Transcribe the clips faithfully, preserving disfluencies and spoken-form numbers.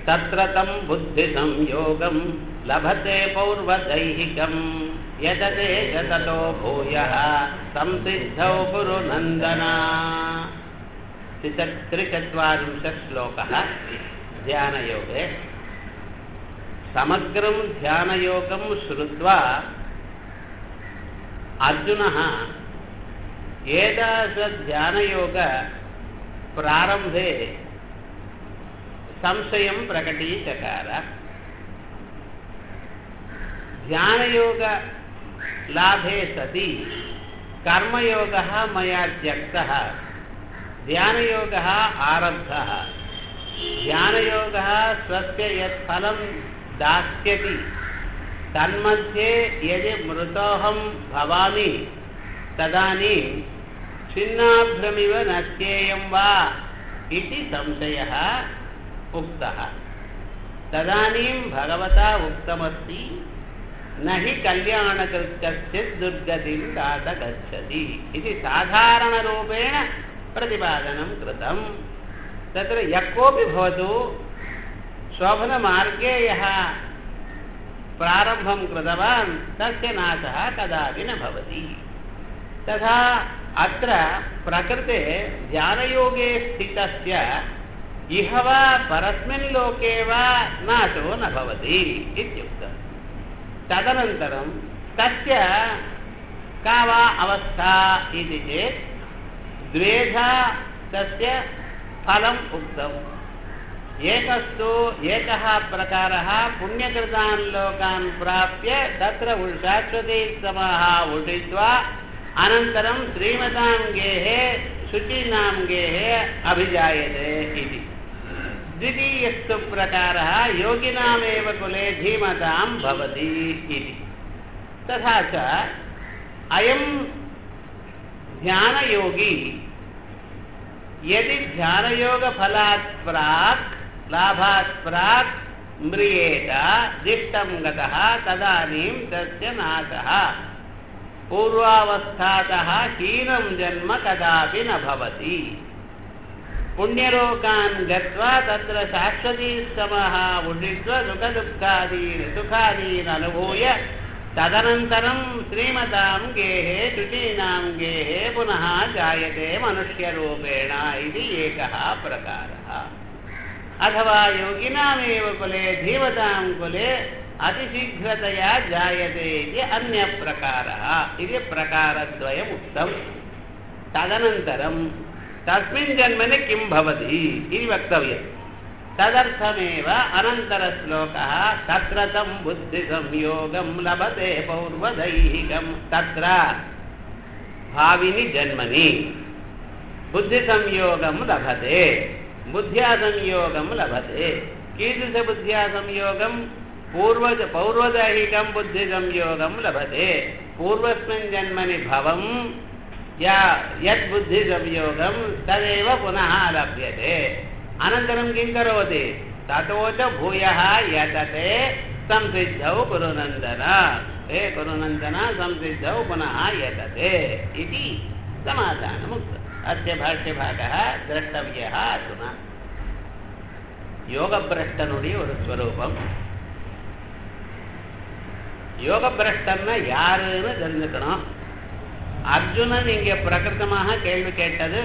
तत्रतं बुद्धिसंयोगं लभते पौर्वदैहिकं यदते ततो भूयः संसिद्धौ कुरु नन्दना। त्रिचत्वारिंशत् श्लोकः ध्यानयोगे। समग्रं ध्यानयोगं श्रुत्वा अर्जुनः एतादृशध्यानयोग प्रारम्भे संशयं प्रकटीचकार। ध्यानयोग लाभे सति कर्मयोगः मया त्यक्तः, ध्यानयोगः आरब्धः। ध्यानयोगः स्वस्य यत् फलं दास्यति तन्मध्ये यदि मृतोऽहं भवामि तदानीं छिन्नाभ्रमिव नश्येयं वा इति संशयः उक्तः। तदानीं भगवता उक्तमस्ति न हि कल्याणकृत्यश्चित् दुर्गतिं तात गच्छति इति साधारणरूपेण प्रतिपादनं कृतं। तत्र यः कोऽपि भवतु शोभनमार्गे यः प्रारम्भं कृतवान् तस्य नाशः कदापि न भवति। तथा अत्र प्रकृते ध्यानयोगे स्थितस्य इह वा परस्मिन् लोके वा नाशो न भवति इत्युक्तम्। तदनन्तरं तस्य का वा अवस्था इति चेत् द्वेधा तस्य फलम् उक्तम्। एकस्तु एकः प्रकारः पुण्यकृतान् लोकान् प्राप्य तत्र शाश्वतीसमः उषित्वा अनन्तरं श्रीमतां गेहे शुचीनां गेहे अभिजायते इति। द्वितीयस्तु प्रकारः योगिनामेव कुले धीमतां भवति इति। तथा च अयं ध्यानयोगी यदि ध्यानयोगफलात् प्राक् लाभात् प्राक् म्रियेत दिष्टं गतः तदानीं तस्य नाशः पूर्वावस्थातः हीनं जन्म कदापि न भवति। पुण्यलोकान् गत्वा तत्र शाश्वतीसमः उषित्वा सुखदुःखादीन् सुखादीन् अनुभूय तदनन्तरं श्रीमतां गेहे शुचीनां गेहे पुनः जायते मनुष्यरूपेण इति एकः प्रकारः। अथवा योगिनामेव कुले धीमतां कुले अतिशीघ्रतया जायते इति अन्यप्रकारः इति प्रकारद्वयम् उक्तम्। तदनन्तरं तस्मिन् जन्मनि किं भवति इति वक्तव्यम्। तदर्थमेव अनन्तरश्लोकः तत्र तं बुद्धिसंयोगं लभते पौर्वदैहिकं। तत्र भाविनि जन्मनि बुद्धिसंयोगं लभते, बुद्ध्या संयोगं लभते। कीदृशबुद्ध्या संयोगं? पूर्वज पौर्वदैहिकं बुद्धिसंयोगं लभते। पूर्वस्मिन् जन्मनि भवं या यत् बुद्धिसंयोगं तदेव पुनः लभ्यते। अनन्तरं किं करोति? ततो च भूयः यतते संसिद्धौ कुरुनन्दन। हे कुरुनन्दन संसिद्धौ पुनः यतते इति समाधानमुक्तम्। अस्य भाष्यभागः द्रष्टव्यः अधुना। யோகபிரஷ்டனுடைய ஒரு ஸ்வரூபம். யோகபிரஷ்டன்னா யாருன்னு தெரிஞ்சுக்கணும். அர்ஜுனன் இங்கே பிரகிருத்தமாக கேள்வி கேட்டது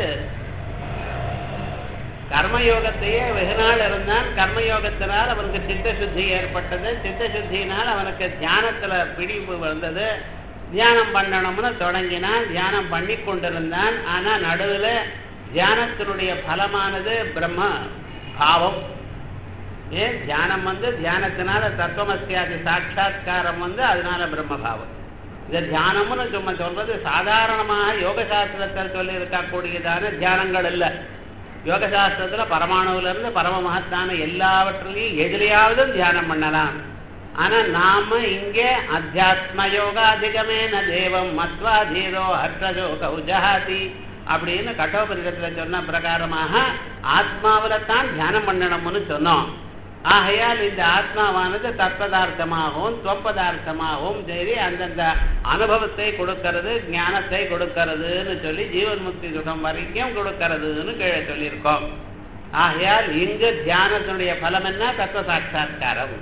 கர்மயோகத்தையே வெகு நாள் இருந்தான். கர்மயோகத்தினால் அவனுக்கு சித்த சுத்தி ஏற்பட்டது. சித்த சுத்தியினால் அவனுக்கு தியானத்தில் பிடிப்பு வந்தது. தியானம் பண்ணணும்னு தொடங்கினான். தியானம் பண்ணி கொண்டிருந்தான். ஆனால் நடுவில் தியானத்தினுடைய பலமானது பிரம்ம பாவம். ஏன் தியானம் வந்து தியானத்தினால தத்துவமஸ்யாதி சாட்சா்காரம் வந்து அதனால பிரம்மபாவம். இந்த தியானம்னு சும்மா சொல்றது சாதாரணமாக யோகசாஸ்திரத்தில் சொல்லி இருக்கக்கூடியதான தியானங்கள் இல்லை. யோகசாஸ்திரத்தில் பரமாணுவிலிருந்து பரம மகத்தான எல்லாவற்றிலையும் எதிலையாவது தியானம் பண்ணலாம். ஆனால் நாம இங்கே அத்தியாத்ம யோகா அதிகமேன தேவம் மத்வா தீரோ ஹர்ஷஜோ கௌஜஹாதி அப்படின்னு கட்டோபரிடத்தில் சொன்ன பிரகாரமாக ஆத்மாவில் தான் தியானம் பண்ணணும்னு சொன்னோம். ஆகையால் இந்த ஆத்மாவானது தற்பதார்த்தமாகவும் துவப்பதார்த்தமாகவும் சரி அந்தந்த அனுபவத்தை கொடுக்கறது, ஞானத்தை கொடுக்கறதுன்னு சொல்லி ஜீவன் முக்தி சுகம் வரைக்கும் கொடுக்கறதுன்னு கீழே சொல்லியிருக்கோம். ஆகையால் இங்கு தியானத்தினுடைய பலம் என்ன? தத்துவ சாட்சா்காரம்.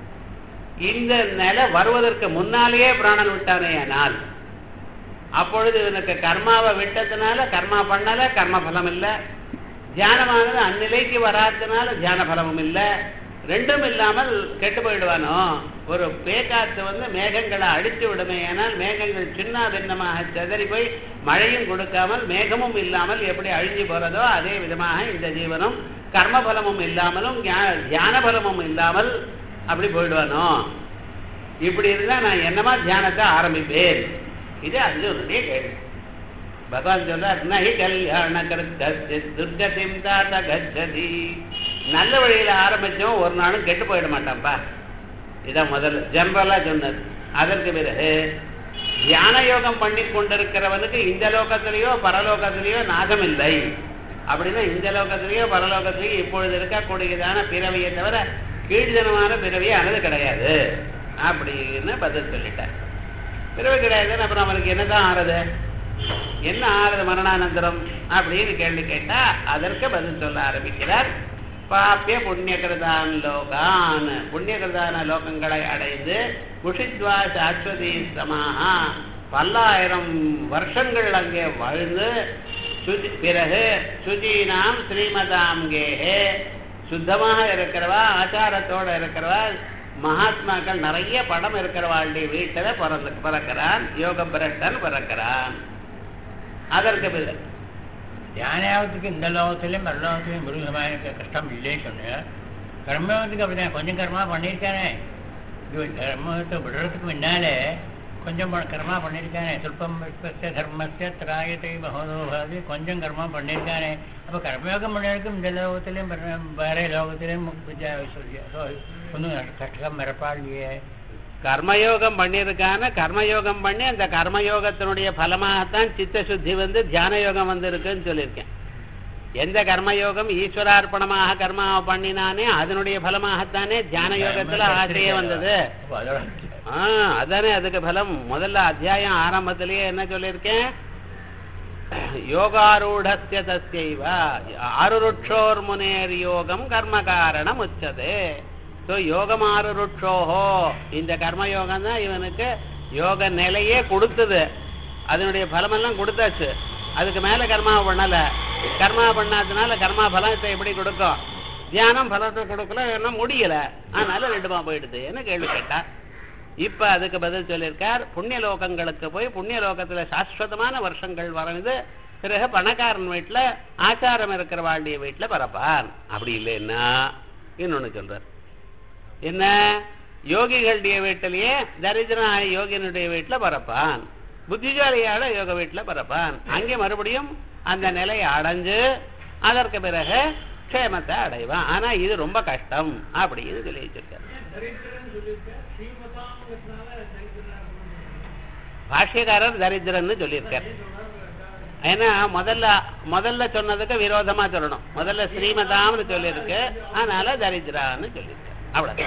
இந்த நிலை வருவதற்கு முன்னாலேயே பிராணன் விட்டானே ஆனால் அப்பொழுது இவனுக்கு கர்மாவை விட்டதுனால கர்மா பண்ணல, கர்ம பலம் இல்லை. தியானமானது அந்நிலைக்கு வராதனால தியான பலமும் இல்லை. ரெண்டும் இல்லாமல் கெட்டு போயிடுவானோ. ஒரு பேக்காத்து வந்து மேகங்களை அடித்து விடுமே, ஆனால் மேகங்கள் சின்ன பின்னமாக செதறி போய் மழையும் கொடுக்காமல் மேகமும் இல்லாமல் எப்படி அழிஞ்சு போறதோ அதே விதமாக இந்த ஜீவனும் கர்மபலமும் இல்லாமலும் தியான பலமும் இல்லாமல் அப்படி போயிடுவானோ. இப்படி இருந்தா நான் என்னமா தியானத்தை ஆரம்பிப்பேன்? இது அர்ஜுனுடைய கேள்வி. பகவான் சொல்றார், நஹி கல்யாண துர்கதிம் தாத கச்சதி. நல்ல வழியில ஆரம்பிச்சோம் ஒரு நாளும் கெட்டு போயிட மாட்டான்பா. இதான் முதல்ல ஜெனரலா சொன்னது. அதற்கு பிறகு தியான யோகம் பண்ணி கொண்டிருக்கிறவனுக்கு இந்த லோகத்திலேயோ பரலோகத்திலேயோ நாகம் இல்லை. அப்படின்னா இந்த லோகத்திலேயோ பரலோகத்திலேயோ இப்பொழுது இருக்கக்கூடியதான பிறவியை தவிர கீழ்ஜனமான பிறவியை அனது கிடையாது அப்படின்னு பதில் சொல்லிட்டார். பிறவி கிடையாதுன்னு அப்புறம் அவனுக்கு என்னதான் ஆறுது? என்ன ஆறுது மரணானந்தரம் அப்படின்னு கேள்வி கேட்டா அதற்கு பதில் சொல்ல ஆரம்பிக்கிறார். பாப்பிய புண்ணியகிருதான் லோகான், புண்ணியகிருதான லோகங்களை அடைந்து குஷித்வா சாஸ்வதி சமாஹா, பல்லாயிரம் வருஷங்கள் அங்கே வாழ்ந்து சுஜி பிறகு சுஜீனாம் ஸ்ரீமதாம் கேஹே, சுத்தமாக இருக்கிறவா ஆச்சாரத்தோட இருக்கிறவா மகாத்மாக்கள் நிறைய படம் இருக்கிறவாளுடைய வீட்டில் பிறந்து பிறக்கிறான். யோக பிரஷ்டன் பிறக்கிறான். அதற்கு பிறகு தியானத்துக்கு இந்த லோகத்திலையும் மறுலோகத்திலையும் மிருகமான கஷ்டம் இல்லைன்னு சொன்னேன். கர்மத்துக்கு அப்படிதான் கொஞ்சம் கர்மா பண்ணியிருக்கானே. இது கர்மத்தை விடுறதுக்கு முன்னாலே கொஞ்சம் கர்மா பண்ணியிருக்கானே. சொல்பம் தர்மஸ்ய திராயத்தை மகோதோபாதி, கொஞ்சம் கர்மா பண்ணியிருக்கானே. அப்போ கர்மயோகம் பண்ணியிருக்கும் இந்த லோகத்திலையும் வேற லோகத்திலையும் ஒன்றும் கஷ்டம் மறப்பாளியே. கர்மயோகம் பண்ணியிருக்கான கர்மயோகம் பண்ணி அந்த கர்மயோகத்தினுடைய பலமாகத்தான் சித்த சுத்தி வந்து தியான யோகம் வந்து இருக்குன்னு சொல்லியிருக்கேன். எந்த கர்மயோகம் ஈஸ்வரார்ப்பணமாக கர்மாவை பண்ணினானே அதனுடைய பலமாகத்தானே தியான யோகத்துல ஆசையே வந்தது. ஆஹ் அதானே அதுக்கு பலம். முதல்ல அத்தியாயம் ஆரம்பத்திலேயே என்ன சொல்லியிருக்கேன்? யோகாரூಢஸ்ய தஸ்யைவ ஆருருட்சோர் முனேர் யோகம் கர்ம காரணம் உச்சதே. ஸோ யோகம் ஆருருட்சோஹோ, இந்த கர்மயோகம் தான் இவனுக்கு யோக நிலையே கொடுத்தது. அதனுடைய பலமெல்லாம் கொடுத்தாச்சு. அதுக்கு மேல கர்மா பண்ணல. கர்மா பண்ணாதனால கர்மா பலத்தை எப்படி கொடுக்கும்? தியானம் பலத்தை கொடுக்கல, என்ன முடியல. அதனால ரெண்டுமா போயிடுது என்ன கேள்வி கேட்டா. இப்ப அதுக்கு பதில் சொல்லியிருக்கார். புண்ணிய லோகங்களுக்கு போய் புண்ணிய லோகத்துல சாஸ்வதமான வருஷங்கள் வரைந்து பிறகு பணக்காரன் வீட்டுல ஆச்சாரம் இருக்கிற வாழ்டைய வீட்டுல பரப்பான். அப்படி இல்லைன்னா இன்னொன்னு சொல்றார். என்ன? யோகிகளுடைய வீட்டிலேயே தரித்திரனாய யோகியனுடைய வீட்டுல பரப்பான், புத்திசாலியால யோக வீட்டுல பரப்பான். அங்கே மறுபடியும் அந்த நிலையை அடைஞ்சு அதற்கு பிறகு க்ஷேமத்தை அடைவான். ஆனா இது ரொம்ப கஷ்டம் அப்படின்னு சொல்லி வச்சிருக்காரு. பாஷ்யக்காரர் தரித்திரன்னு சொல்லியிருக்கார். ஏன்னா முதல்ல முதல்ல சொன்னதுக்கு விரோதமா சொல்லணும். முதல்ல ஸ்ரீமதாம்னு சொல்லியிருக்கு, அதனால தரித்திரான்னு சொல்லியிருக்காரு. அவ்வளவு.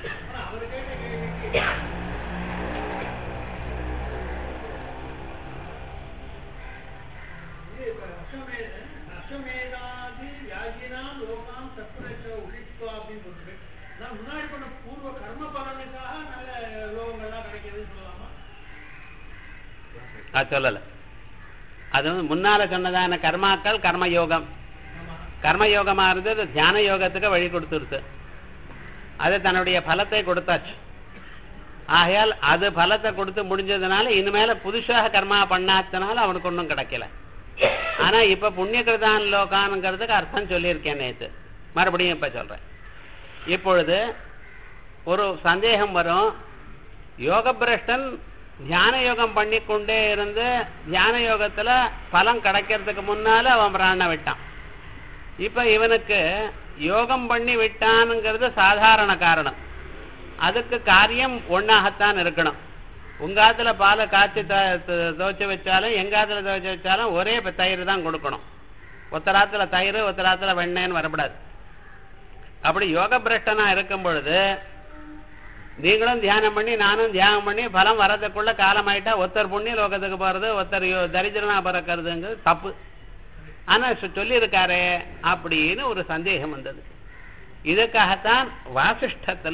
சொல்லல. அது முன்னால சொன்னதான கர்மாக்கள் கர்மயோகம். கர்மயோகமா இருந்தது தியான யோகத்துக்கு வழி கொடுத்துருச்சு. அது தன்னுடைய பலத்தை கொடுத்தாச்சு. ஆகையால் அது பலத்தை கொடுத்து முடிஞ்சதுனால இனிமேல புதுசாக கர்மா பண்ணாதனால அவனுக்கு ஒன்றும் கிடைக்கல. ஆனா இப்ப புண்ணியகிருதான் லோகானுங்கிறதுக்கு அர்த்தம் சொல்லியிருக்கேன் நேற்று, மறுபடியும் இப்ப சொல்றேன். இப்பொழுது ஒரு சந்தேகம் வரும். யோக பிரஷ்டன் தியான யோகம் பண்ணி கொண்டே இருந்து தியான யோகத்துல பலம் கிடைக்கிறதுக்கு முன்னால அவன் பிராண விட்டான். இப்ப இவனுக்கு யோகம் பண்ணி விட்டானுங்கிறது சாதாரண காரணம். அதுக்கு காரியம் ஒன்னாகத்தான் இருக்கணும். உங்காத்துல பாலை காய்ச்சி துவைச்சு வச்சாலும் எங்காத்துல துவைச்சு வச்சாலும் ஒரே தயிர் தான் கொடுக்கணும். ஒத்தராத்துல தயிர் ஒத்தராத்துல வெண்ணெய்ன்னு வரக்கூடாது. அப்படி யோக பிரஷ்டனா இருக்கும் பொழுது நீங்களும் தியானம் பண்ணி நானும் தியானம் பண்ணி பலம் வரதுக்குள்ள காலம் ஆயிட்டா ஒருத்தர் புண்ணிய லோகத்துக்கு போறது ஒருத்தர் தரித்திரனா பிறக்கிறதுங்கிறது தப்பு. ஆனா சொல்லியிருக்காரே அப்படின்னு ஒரு சந்தேகம் வந்தது. இதுக்காகத்தான் வாசிஷ்டத்துல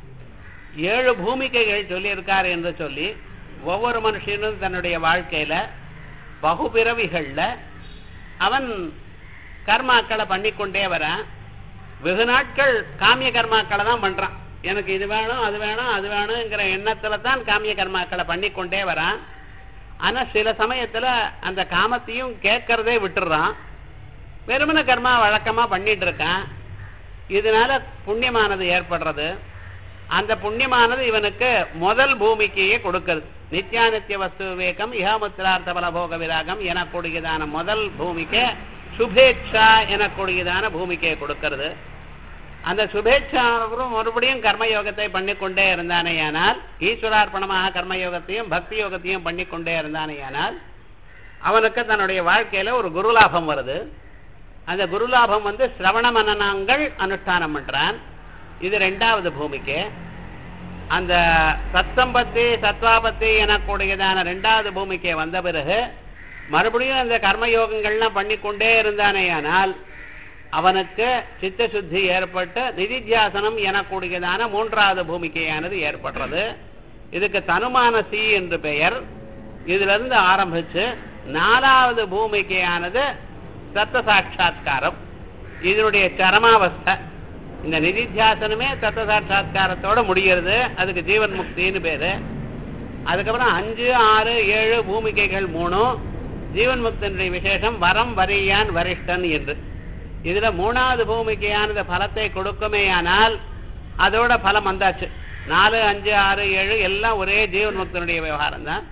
ஏழு பூமிகைகள் சொல்லியிருக்காரு என்று சொல்லி ஒவ்வொரு மனுஷனும் தன்னுடைய வாழ்க்கையில பகுபிறவிகள்ல அவன் கர்மாக்களை பண்ணிக்கொண்டே வரான். வெகு நாட்கள் காமிய கர்மாக்களை தான் பண்றான். எனக்கு இது வேணும் அது வேணும் அது வேணுங்கிற எண்ணத்துல தான் காமிய கர்மாக்களை பண்ணிக்கொண்டே வரான். ஆனா சில சமயத்துல அந்த காமத்தையும் கேட்கறதே விட்டுறான். வெறுமன கர்மா வழக்கமா பண்ணிட்டு இருக்கான். இதனால புண்ணியமானது ஏற்படுறது. அந்த புண்ணியமானது இவனுக்கு முதல் பூமிக்கையே கொடுக்கிறது. நித்யானித்திய வஸ்து விவேகம் இஹமுத்திரார்த்த பலபோக விராகம் எனக்கூடியதான முதல் பூமிக்கை சுபேட்சா எனக்கூடியதான பூமிக்கையை கொடுக்கிறது. அந்த சுபேட்சானவரும் மறுபடியும் கர்மயோகத்தை பண்ணிக்கொண்டே இருந்தானேயானால், ஈஸ்வரார்ப்பணமாக கர்மயோகத்தையும் பக்தி யோகத்தையும் பண்ணிக்கொண்டே இருந்தானேயானால் அவனுக்கு தன்னுடைய வாழ்க்கையில ஒரு குருலாபம் வருது. அந்த குருலாபம் வந்து சிரவண மனனங்கள் அனுஷ்டானம் பண்றான். இது ரெண்டாவது பூமிக்கு. அந்த சத்சம்பத்தி சத்வாபத்தி எனக்கூடியதான ரெண்டாவது பூமிக்கு வந்த பிறகு மறுபடியும் அந்த கர்மயோகங்கள்லாம் பண்ணிக்கொண்டே இருந்தானேயானால் அவனுக்கு சித்த சுத்தி ஏற்பட்டு நிதித்தியாசனம் எனக்கூடியதான மூன்றாவது பூமிக்கையானது ஏற்படுறது. இதுக்கு தனுமானசி என்று பெயர். இதுல இருந்து ஆரம்பிச்சு நாலாவது பூமிக்கையானது தத்த சாட்சா்காரம். இதனுடைய சரமாவஸ்தை. இந்த நிதித்தியாசனமே தத்த சாட்சா்காரத்தோட முடிகிறது. அதுக்கு ஜீவன் முக்தின்னு பேரு. அதுக்கப்புறம் அஞ்சு ஆறு ஏழு பூமிக்கைகள் மூணும் ஜீவன் முக்தினுடைய விசேஷம் வரம் வரியான் வரிஷ்டன் என்று. இதுல மூணாவது பூமிக்கையானது பலத்தை கொடுக்குமேயானால் அதோட பலம் வந்தாச்சு. நாலு அஞ்சு ஆறு ஏழு எல்லாம் ஒரே ஜீவன் முக்தனுடைய விவகாரம் தான்.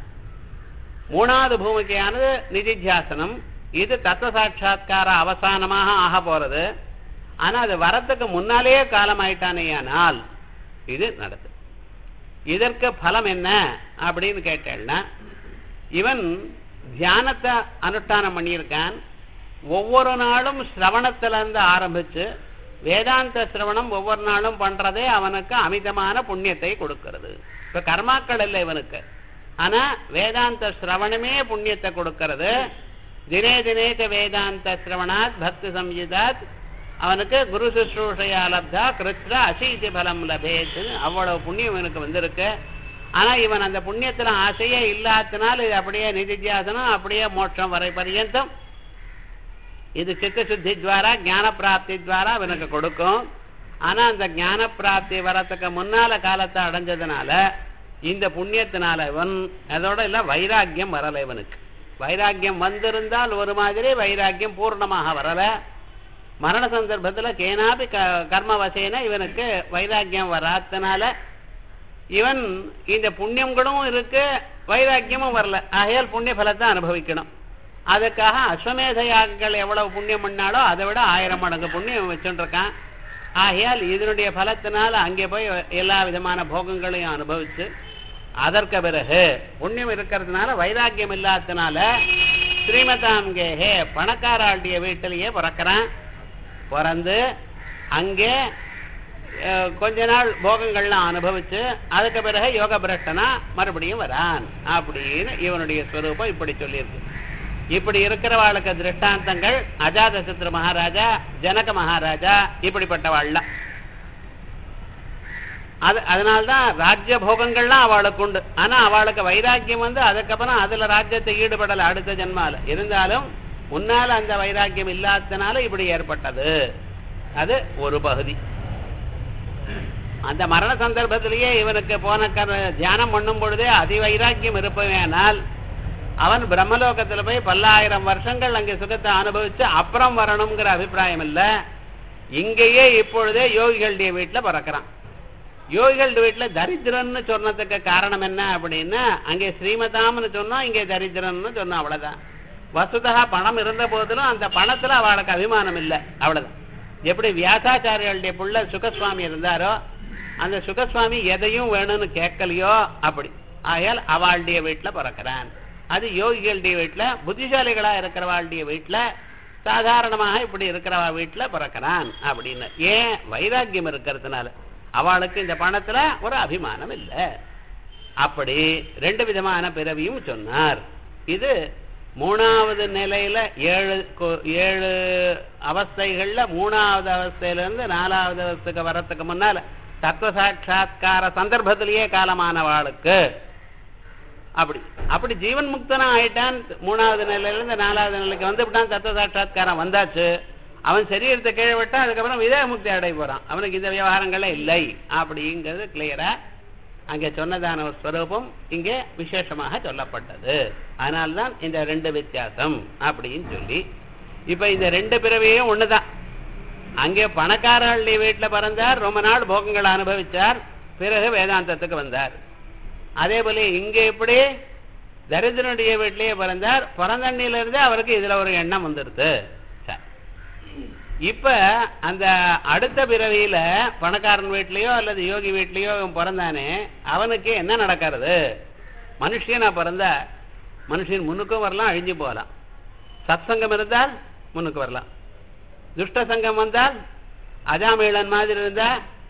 மூணாவது பூமிக்கையானது நிதித்தியாசனம். இது தத்துவ சாட்சா்கார அவசானமாக ஆக போறது. ஆனா அது வரத்துக்கு முன்னாலேயே காலம் ஆயிட்டானேயானால் இது நடத்து. இதற்கு பலம் என்ன அப்படின்னு கேட்டேன்னா, இவன் தியானத்தை அனுஷ்டானம் பண்ணியிருக்கான். ஒவ்வொரு நாளும் சிரவணத்திலிருந்து ஆரம்பிச்சு வேதாந்த சிரவணம் ஒவ்வொரு நாளும் பண்றதே அவனுக்கு அமிதமான புண்ணியத்தை கொடுக்கிறது. இப்ப கர்மாக்கள் இல்லை இவனுக்கு, ஆனா வேதாந்த சிரவணமே புண்ணியத்தை கொடுக்கிறது. தினே தினேக வேதாந்த சிரவணாத் பக்தி சம்யுதாத் அவனுக்கு குரு சுஷ்ரூஷையா லப்தா கிருத்ர அசீதி பலம் லபேத்து அவ்வளவு புண்ணியம் இவனுக்கு வந்திருக்கு. ஆனா இவன் அந்த புண்ணியத்துல ஆசையே இல்லாதனால இது அப்படியே நிதித்தியாசனம் அப்படியே மோட்சம் வரை பரியந்தம் இது சித்த சுத்தி துவாரா ஞான பிராப்தி துவாரா இவனுக்கு கொடுக்கும். ஆனா அந்த ஞான பிராப்தி வரத்துக்கு முன்னால காலத்தை அடைஞ்சதுனால இந்த புண்ணியத்தினால இவன் அதோட இல்ல வைராக்கியம் வரல. இவனுக்கு வைராக்கியம் வந்திருந்தால் ஒரு மாதிரி, வைராக்கியம் பூர்ணமாக வரல. மரண சந்தர்ப்பத்துல கேனாபி கர்மவசேன இவனுக்கு வைராக்கியம் வராதனால இவன் இந்த புண்ணியங்களும் இருக்கு வைராக்கியமும் வரல. ஆகையால் புண்ணிய பலத்தை அனுபவிக்கணும். அதுக்காக அஸ்வமேத யாகங்கள் எவ்வளவு புண்ணியம் பண்ணாலோ அதை விட ஆயிரம் மடங்கு புண்ணியம் வச்சுட்டு இருக்கான். ஆகையால் இதனுடைய பலத்தினால அங்கே போய் எல்லா விதமான போகங்களையும் அனுபவிச்சு அதற்கு பிறகு புண்ணியம் இருக்கிறதுனால வைராக்கியம் இல்லாததுனால ஸ்ரீமதாங்கேஹே பணக்காராட்டிய வீட்டிலேயே பிறக்கிறான். பிறந்து அங்கே கொஞ்ச நாள் போகங்கள்லாம் அனுபவிச்சு அதுக்கு பிறகு யோக பிரஷ்டனா மறுபடியும் வரான் அப்படின்னு இவனுடைய ஸ்வரூபம் இப்படி சொல்லியிருக்கு. இப்படி இருக்கிறவாளுக்கு திருஷ்டாந்தங்கள் அஜாதசத்ரு மகாராஜா, ஜனக மகாராஜா, இப்படிப்பட்டவாள்லாம். அது அதனால்தான் ராஜ்ய போகங்கள்லாம் அவளுக்கு உண்டு. ஆனா அவளுக்கு வைராக்கியம் வந்து அதுக்கப்புறம் அதுல ராஜ்யத்தை ஈடுபடல அடுத்த ஜென்மால. இருந்தாலும் முன்னால அந்த வைராக்கியம் இல்லாதனால இப்படி ஏற்பட்டது. அது ஒரு பகுதி. அந்த மரண சந்தர்ப்பத்திலேயே இவனுக்கு போன தியானம் பண்ணும் பொழுதே அதிவைராக்கியம் இருப்பவேனால் அவன் பிரம்மலோகத்துல போய் பல்லாயிரம் வருஷங்கள் அங்கே சுகத்தை அனுபவிச்சு அப்புறம் வரணுங்கிற அபிப்பிராயம் இல்ல. இங்கேயே இப்பொழுதே யோகிகளுடைய வீட்டுல பிறக்கிறான். யோகிகள் வீட்டுல தரித்திரன்னு சொன்னதுக்கு காரணம் என்ன அப்படின்னா, அங்கே ஸ்ரீமதாம்னு சொன்னோம், இங்கே தரித்திரன்னு சொன்னோம், அவ்வளவுதான். வசுதா பணம் இருந்த போதிலும் அந்த பணத்துல அவளுக்கு அபிமானம் இல்லை, அவ்வளவுதான். எப்படி வியாசாச்சாரிகளுடைய புள்ள சுகசுவாமி இருந்தாரோ அந்த சுகசுவாமி எதையும் வேணும்னு கேட்கலையோ அப்படி. ஆகையால் அவளுடைய வீட்டுல பிறக்கிறான். அது யோகிகளுடைய வீட்டுல, புத்திசாலிகளா இருக்கிறவாளுடைய வீட்டுல, சாதாரணமாக இப்படி இருக்கிறவா வீட்டுல பிறக்கிறான் அப்படின்னு. ஏன்? வைராக்கியம் இருக்கிறதுனால. அவளுக்கு இந்த பணத்துல ஒரு அபிமானம் இல்லை. அப்படி ரெண்டு விதமான பிறவியும் சொன்னார். இது மூணாவது நிலையில ஏழு ஏழு அவஸ்தைகள்ல மூணாவது அவஸ்தையிலிருந்து நாலாவது அவஸ்தைக்கு வர்றதுக்கு முன்னால தத்துவ சாட்சா்கார சந்தர்ப்பத்திலேயே காலமானவாளுக்கு அப்படி அப்படி ஜீவன் முக்தனா ஆயிட்டான். மூணாவது நிலையிலிருந்து நாலாவது நிலைக்கு வந்து விட்டான், தத்துவ சாட்சா்காரம் வந்தாச்சு. அவன் சரீரத்தை கீழே விட்டான், அதுக்கப்புறம் விதேக முக்தி அடைய போறான். அவனுக்கு இந்த விவகாரங்களே இல்லை அப்படிங்கிறது கிளியரா அங்கே சொன்னதான ஒரு ஸ்வரூபம் இங்கே விசேஷமாக சொல்லப்பட்டது. அதனால்தான் இந்த ரெண்டு வித்தியாசம் அப்படின்னு சொல்லி இப்ப இந்த ரெண்டு பிறவியும் ஒண்ணுதான். அங்கே பணக்காரர்களுடைய வீட்டில் பிறந்தார், ரொம்ப நாள் போகங்களை அனுபவிச்சார், பிறகு வேதாந்தத்துக்கு வந்தார். அதே போல இங்க எப்படி தரித்திரனுடைய வீட்டிலேயே பிறந்தார், பிறந்தண்ணிலிருந்து அவருக்கு இதுல ஒரு எண்ணம் வந்துடுது. இப்ப அந்த அடுத்த பிறவியில பணக்காரன் வீட்லயோ அல்லது யோகி வீட்லயோ பிறந்தானே அவனுக்கு என்ன நடக்கிறது? மனுஷனா பிறந்தா மனுஷன் முன்னுக்கும் வரலாம், அழிஞ்சு போகலாம். சத் சங்கம் இருந்தால் முன்னுக்கு வரலாம், துஷ்ட சங்கம் வந்தால் அஜாமீளன் மாதிரி இருந்தா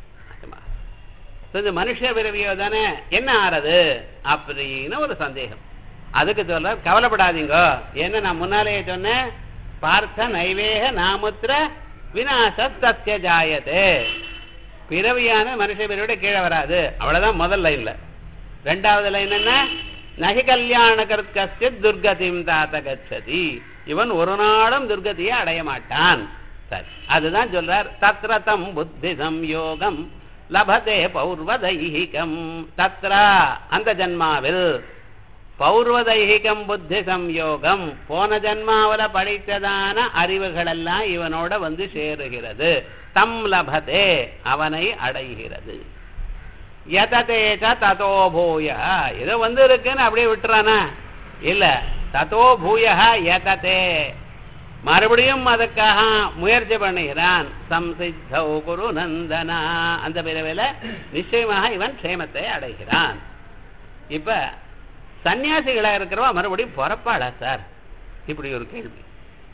மனுஷ பிறவியோ தானே என்ன ஆறது அப்படின்னு ஒரு சந்தேகம். அதுக்கு சொல்ல கவலைப்படாதீங்க. என்ன நான் முன்னாலேயே சொன்னேன், பார்த்த நைவேக நாமுத்திர விநாசத்ய ஜாயதே. பிறவியான மனுஷ பிறவியோட கீழே வராது, அவ்வளவுதான் முதல் லைன்ல. ரெண்டாவது லைன் என்ன, நகி கல்யாண கர்த்திய துர்கதிம் தாத்த கச்சதி. இவன் ஒரு நாளும் துர்கதியை அடைய மாட்டான். சரி, அதுதான் சொல்றார். தத்ரதம் புத்தி சம்யோகம் லபதே பௌர்வதைஹிகம். தத்ரா அந்த ஜன்மாவில் பௌர்வதைஹிகம் புத்தி சம்யோகம், போன ஜன்மாவில படித்ததான அறிவுகள் எல்லாம் இவனோட வந்து சேருகிறது. தம் லபதே அவனை அடைகிறது. யததேச ததோ பூய, ஏதோ வந்து இருக்குன்னு அப்படியே விட்டுறானா இல்ல, ததோ பூய யததே மறுபடியும் அதுக்காக முயற்சி பண்ணுகிறான். சம்சித்தௌ குரு நந்தனா, அந்த பிறவில நிச்சயமாக இவன் க்ஷேமத்தை அடைகிறான். இப்ப சன்னியாசிகளா இருக்கிறவா மறுபடியும் பொறப்பாளா சார்? இப்படி ஒரு கேள்வி.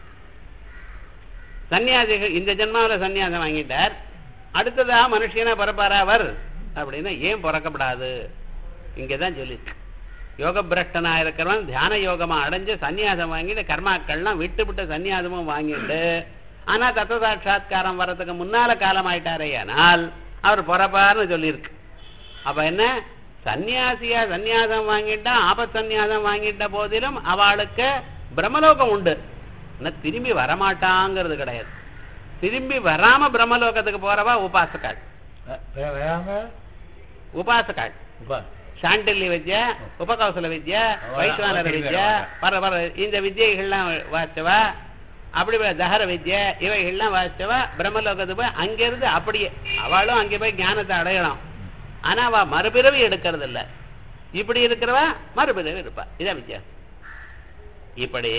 சன்னியாசிகள் இந்த ஜென்மாவில் சன்னியாசம் வாங்கிட்டார், அடுத்ததா மனுஷனா பிறப்பாரா அவர் அப்படின்னா ஏன் பிறக்கப்படாது? இங்கதான் சொல்லிருக்கு. யோக பிரஷ்டனா இருக்கிறவன் தியான யோகமா அடைஞ்சு சன்னியாசம் வாங்கிட்டு கர்மாக்கள்லாம் விட்டு விட்டு சன்னியாசமும் வாங்கிட்டு ஆனா தத்துவ சாட்சா்காரம் வர்றதுக்கு முன்னால காலம் ஆயிட்டாரே ஆனால் அவர் பிறப்பார்னு சொல்லியிருக்கு. அப்ப என்ன, சன்னியாசியா சன்னியாசம் வாங்கிட்டா ஆபத் சன்னியாசம் வாங்கிட்ட போதிலும் அவளுக்கு பிரம்மலோகம் உண்டு, திரும்பி வரமாட்டாங்கிறது கிடையாது. திரும்பி வராம பிரம்மலோகத்துக்கு போறவா உபாசகாள். உபாசகாள் சாண்டில்ய வித்யா, உபகௌசல வித்யா, வைஸ்வானர வித்யா, பர பர இந்த வித்யைகள்லாம் வாசிச்சவா, அப்படி தஹர வித்யா இவைகள்லாம் வாசிச்சவா பிரம்மலோகத்துக்கு போய் அங்கிருந்து அப்படியே அவளும் அங்கே போய் ஞானத்தை அடையலாம். ஆனா அவ மறுபிறவி எடுக்கிறது இல்ல. இப்படி இருக்கிறவா மறுபிறவி இருப்பா. இதான் வித்தியாசம். இப்படி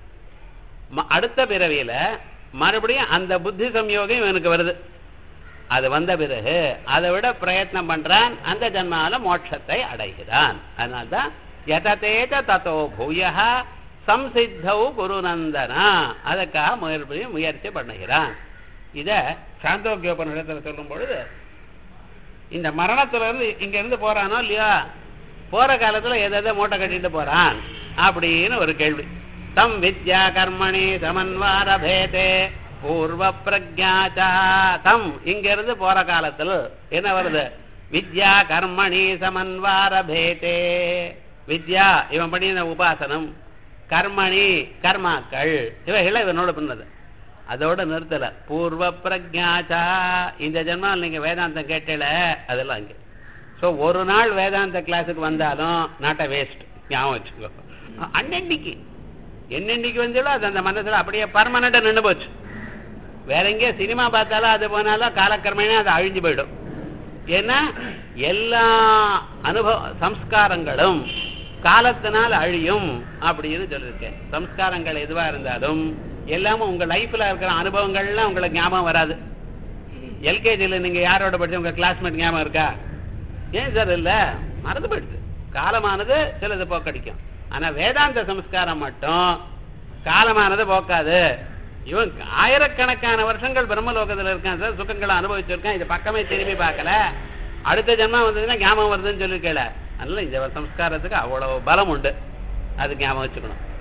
அடுத்த பிறவியில மறுபடியும் அந்த புத்தி சம்யோகம் இவனுக்கு வருது. அது வந்த பிறகு அதை விட பிரயத்னம் பண்றான், அந்த ஜன்மால மோட்சத்தை அடைகிறான். அதனால்தான் யததேத ததோ பூயஹ சம்சித்தௌ குருநந்தனா, அதுக்காக மறுபடியும் முயற்சி பண்ணுகிறான். இத சாந்தோக்கியோபனிடத்துல சொல்லும் பொழுது இந்த மரணத்துல இருந்து இங்க இருந்து போறானோ இல்லையா, போற காலத்துல எதை மூட்டை கட்டிட்டு போறான் அப்படின்னு ஒரு கேள்வி. தம் வித்யா கர்மணி சமன்வார பேதே பூர்வ பிரஜாச்சா. தம் இங்க இருந்து போற காலத்துல என்ன வருது, வித்யா கர்மணி சமன்வார பேதே. வித்யா இவன் பண்ணின உபாசனம், கர்மணி கர்மாக்கள் இவைகளை இவனோட பண்ணது. அதோட நிறுத்தல. பூர்வ பிரஜாச்சா, இந்த ஜென்மாவில் நீங்க வேதாந்தம் கேட்டல அதெல்லாம் இங்க. ஸோ ஒரு நாள் வேதாந்த கிளாஸுக்கு வந்தாலும் நாட்டை வேஸ்ட், ஞாபகம் வச்சுக்கோ. அன்னன்னைக்கு என்னென்னைக்கு வந்தாலும் அது அந்த மனசுல அப்படியே பர்மனண்டா நின்று போச்சு. வேற எங்கேயோ சினிமா பார்த்தாலும் அது போனாலும் காலக்கிரமேணா அது அழிஞ்சு போயிடும். ஏன்னா எல்லா அனுபவ சம்ஸ்காரங்களும் காலத்தினால் அழியும் அப்படின்னு சொல்லியிருக்கேன். சம்ஸ்காரங்கள் எதுவா இருந்தாலும் எல்லாமும் உங்க லைஃப்ல இருக்கிற அனுபவங்கள்லாம் உங்களுக்கு ஞாபகம் வராது. எல்கேஜில நீங்க யாரோட படிச்ச உங்க கிளாஸ்மேட் ஞாபகம் இருக்கா? ஏன் சார் இல்ல, மறந்து போயிடுது. காலமானது சிலது போக்கடிக்கும். ஆனா வேதாந்த சம்ஸ்காரம் மட்டும் காலமானது போக்காது. இவன் ஆயிரக்கணக்கான வருஷங்கள் பிரம்மலோகத்துல இருக்கான் சார், சுகங்களை அனுபவிச்சிருக்கான், இது பக்கமே திரும்பி பார்க்கல, அடுத்த ஜென்மா வந்ததுன்னா ஞாபகம் வருதுன்னு சொல்லிருக்கல. அதனால இந்த சம்ஸ்காரத்துக்கு அவ்வளவு பலம் உண்டு, அது ஞாபகம் வச்சுக்கணும்.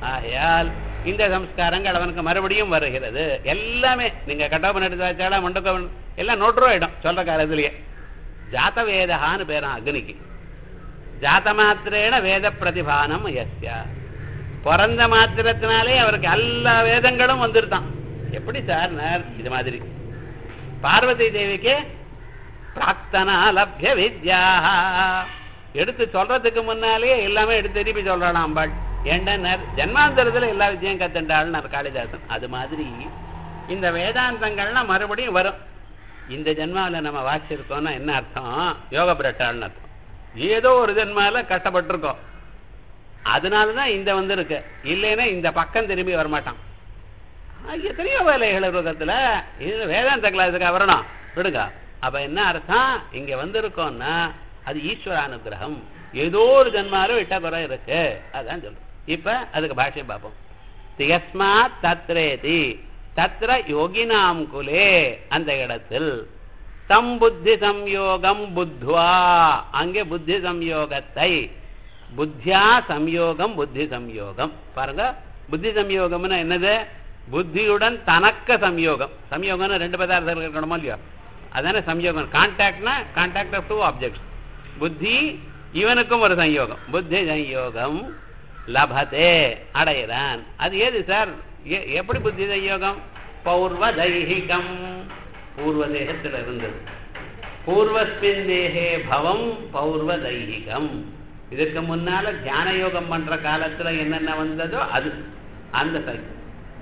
ஆகையால் இந்த சம்ஸ்காரங்கள் அவனுக்கு மறுபடியும் வருகிறது. எல்லாமே நீங்க கட்டோபன் எடுத்து வச்சாலா மண்டோபன் எல்லாம் நோட்டுருவாயிடும் சொல்ற காலத்திலேயே. ஜாத வேதஹான்னு பேரான் அக்னிக்கு. ஜாத மாத்திரேன வேத பிரதிபானம் யஸ்யா, பிறந்த மாத்திரத்தினாலே அவருக்கு எல்லா வேதங்களும் வந்துருதான். எப்படி சார் இது மாதிரி பார்வதி தேவிக்கு பிராக்தனா லப்ய வித்யா எடுத்து சொல்றதுக்கு முன்னாலே எல்லாமே எடுத்து திருப்பி சொல்றான் அம்பாள். ஏண்டா ஜன்மாந்தரத்துல எல்லா வித்தியம் கத்துண்டாள்னு காளிதாசன். அது மாதிரி இந்த வேதாந்தங்கள்லாம் மறுபடியும் வரும். இந்த ஜென்மாவில் நம்ம வாசிச்சிருக்கோம்னா என்ன அர்த்தம்? யோக பிரட்டாள்னு அர்த்தம். ஏதோ ஒரு ஜென்மால கஷ்டப்பட்டிருக்கோம், அதனாலதான் இந்த வந்து இருக்கு. இல்லைன்னா இந்த பக்கம் திரும்பி வரமாட்டான். எத்தனையோ வேலைகள் உலகத்துல இது வேதாந்த கிளாஸுக்கு வரணும் விடுங்க. அப்ப என்ன அர்த்தம்? இங்க வந்திருக்கோம்னா அது ஈஸ்வர அனுகிரகம். ஏதோ ஒரு ஜன்மாலும் விட்ட குறை இருக்கு, அதான் சொல்றோம். இப்ப அதுக்கு பாஷ்யம் பார்ப்போம். தியஸ்மாத் தத்ரேதி தத்ர யோகினாம் குலே, அந்த இடத்தில் தம் புத்தி சம்யோகம் புத்வா, அங்கே புத்தி சம்யோகத்தை புத்தியா சம்யோகம் புத்தி சம்யோகம் பாருங்க. புத்தி சம்யோகம்னா என்னது? புத்தியுடன் தனக்க சம்யோகம். சம்யோகம்னு ரெண்டு பதார்த்தங்கள் இருக்கணுமோ இல்லையோ, அதான சம்யோகம். கான்டாக்ட்னா கான்டாக்ட் ஆஃப் டூ ஆப்ஜெக்ட்ஸ். புத்தி இவனுக்கும் ஒரு சம்யோகம், புத்தி சம்யோகம் லபதே அடையிறான். அது ஏது சார்? எப்படி புத்தி சம்யோகம்? பௌர்வ தைஹிகம், பூர்வ தேகத்தில் இருந்தது. பூர்வஸ்மின் தேகே பவம் பௌர்வ தைஹிகம். இதற்கு முன்னால தியான யோகம் பண்ற காலத்துல என்னென்ன வந்ததோ அது அந்த சைக்கிள்.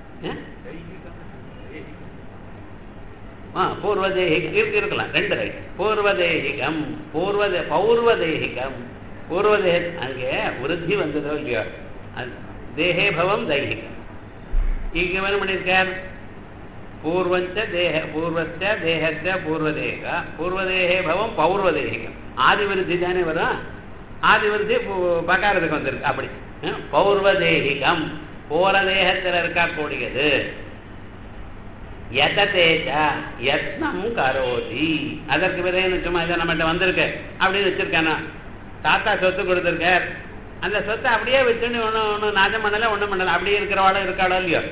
பூர்வதேகிகம் இருக்கலாம், ரெண்டு ரைட். பூர்வதேகிகம் பூர்வ பௌர்வதேகிகம் பூர்வதேக அங்கே விருத்தி வந்ததோ இல்லையோ, தேகே பவம் தைஹிகம். இங்க என்ன பண்ணியிருக்கார்? பூர்வஞ்ச தேக பூர்வச்ச தேகச்ச பூர்வதேக பூர்வதேகே பவம் பௌர்வதேகிகம். ஆதி விருத்தி தானே வரும். ஆதி விருத்தி பகாரத்துக்கு வந்திருக்கு. அப்படி பௌர்வதேகிகம் போற தேகத்தில் இருக்கக்கூடியது. யத்னம் கரோதி, அதற்கு பிறகு சும்மா இதை நம்மகிட்ட வந்திருக்கு அப்படின்னு வச்சிருக்கானா? தாத்தா சொத்து கொடுத்துருக்கார், அந்த சொத்தை அப்படியே வச்சுன்னு ஒன்றும் ஒன்றும் நாஜம் பண்ணல, ஒன்றும் பண்ணல, அப்படியே இருக்கிறவாளோ இருக்காளோ இல்லையோ.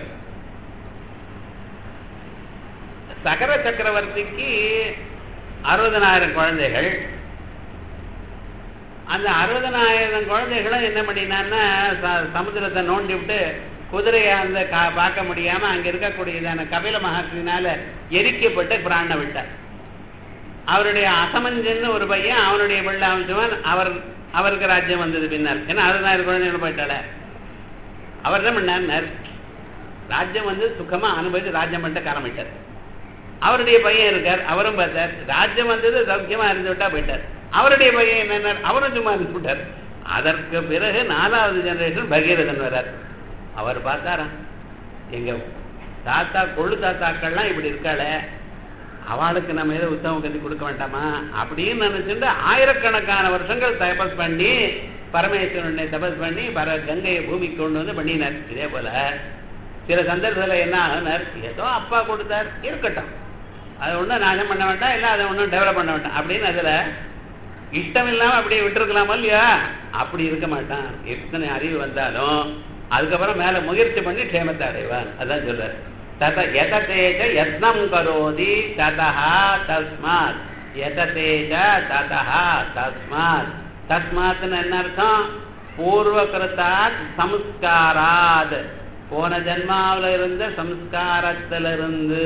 சகர சக்கரவர்த்திக்கு அறுபதனாயிரம் குழந்தைகள். அந்த அறுபதனாயிரம் குழந்தைகளும் என்ன பண்ணினான்னா சமுத்திரத்தை நோண்டி விட்டு குதிரையை அந்த பார்க்க முடியாம அங்க இருக்கக்கூடியதான கபில மகர்ஷினால எரிக்கப்பட்டு பிராண விட்டார். அவருடைய அசமஞ்சன்னு ஒரு பையன், அவனுடைய பிள்ளை அமைச்சவன், அவர் அவருக்கு ராஜ்யம் வந்தது பின்னால். ஏன்னா அறுபதாயிரம் குழந்தைகள் போயிட்டால. அவர் என்ன பண்ணார்? ராஜ்யம் வந்து சுகமா அனுபவிச்சு ராஜ்யம் பண்ணிட்டு காலமிட்டார். அவருடைய பையன் இருக்கார், அவரும் பார்த்தார். ராஜ்யம் வந்தது சௌக்கியமா இருந்து விட்டா போயிட்டார். அவருடைய பையன் என்ன, அவரும் சும்மா இருந்து விட்டார். அதற்கு பிறகு நாலாவது ஜெனரேஷன் பகீரதன் வர்றார். அவர் பார்த்தாரா, எங்க தாத்தா கொள்ளு தாத்தாக்கள்லாம் இப்படி இருக்காள, அவளுக்கு நம்ம ஏதோ உத்தமம் கட்டி கொடுக்க வேண்டாமா அப்படின்னு நினைச்சுட்டு ஆயிரக்கணக்கான வருஷங்கள் தபஸ் பண்ணி பரமேஸ்வரனை தபஸ் பண்ணி பர கங்கையை பூமிக்கு கொண்டு வந்து பண்ணினார். இதே போல சில சந்தர்ப்பத்தில் என்ன ஆகுனார், ஏதோ அப்பா கொடுத்தார் இருக்கட்டும், அதை ஒன்றும் நாசம் பண்ண வேண்டாம், இல்லை அதை ஒன்றும் டெவலப் பண்ண வேண்டாம் அப்படின்னு அதில் இஷ்டம் இல்லாம அப்படியே விட்டுருக்கலாமா இல்லையா? அப்படி இருக்க மாட்டான். எத்தனை அறிவு வந்தாலும் அதுக்கப்புறம் மேல முயற்சி பண்ணி க்ஷேமத்தை அடைவான். அதான் சொல்றார். தத யததேஜ யத்னம் கரோதி ததஹா தஸ்மாத். யததேஜ ததஹா தஸ்மாத். தஸ்மாத்னு என்ன அர்த்தம்? பூர்வகிருதாத் சம்ஸ்காராத், போன ஜென்மாவில் இருந்த சம்ஸ்காரத்திலிருந்து.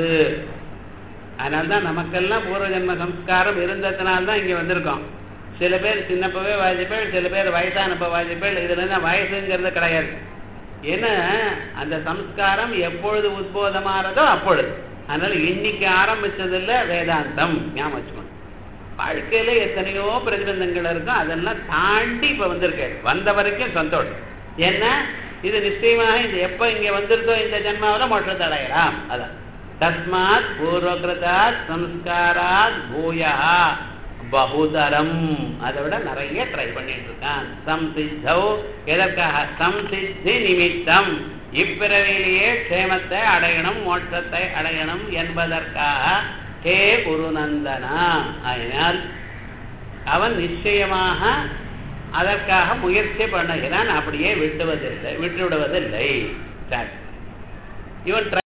அதனால்தான் நமக்கெல்லாம் பூர்வ ஜென்ம சம்ஸ்காரம் இருந்ததுனால்தான் இங்க வந்திருக்கோம். சில பேர் சின்னப்பவே வாஜிப்பேள், சில பேர் வயசானப்ப வாஜிப்பேள். இதுல என்ன வயசுங்கிறது கிடையாது. ஏன்னா அந்த சம்ஸ்காரம் எப்பொழுது உத்போதமாறதோ அப்பொழுது. அதனால இன்னைக்கு ஆரம்பிச்சதில்ல வேதாந்தம், ஞாபகம் வச்சுக்கணும். வாழ்க்கையில எத்தனையோ பிரதிபந்தங்கள் இருக்கும், அதெல்லாம் தாண்டி இப்ப வந்திருக்கு. வந்த வரைக்கும் சந்தோஷம். ஏன்னா இது நிச்சயமாக இது எப்ப இங்க வந்திருக்கோ இந்த ஜென்மாவில மோட்சத்தை அடையலாம். அதான் தஸ்மாத் பூர்வகிருதாத் சம்ஸ்காராத் பூயா பகுதரம். அதை விட நிறைய ட்ரை பண்ணிட்டு இருக்கான். சம்சித்தௌ, எதற்காக? சம்சித்தி நிமித்தம், இப்பிறவிலேயே க்ஷேமத்தை அடையணும், மோட்சத்தை அடையணும் என்பதற்காக. ஹே குருநந்தனா, அதனால் அவன் நிச்சயமாக அதற்காக முயற்சி பண்ணுகிறான், அப்படியே விட்டுவதில்லை விட்டு விடுவதில்லை. இவன்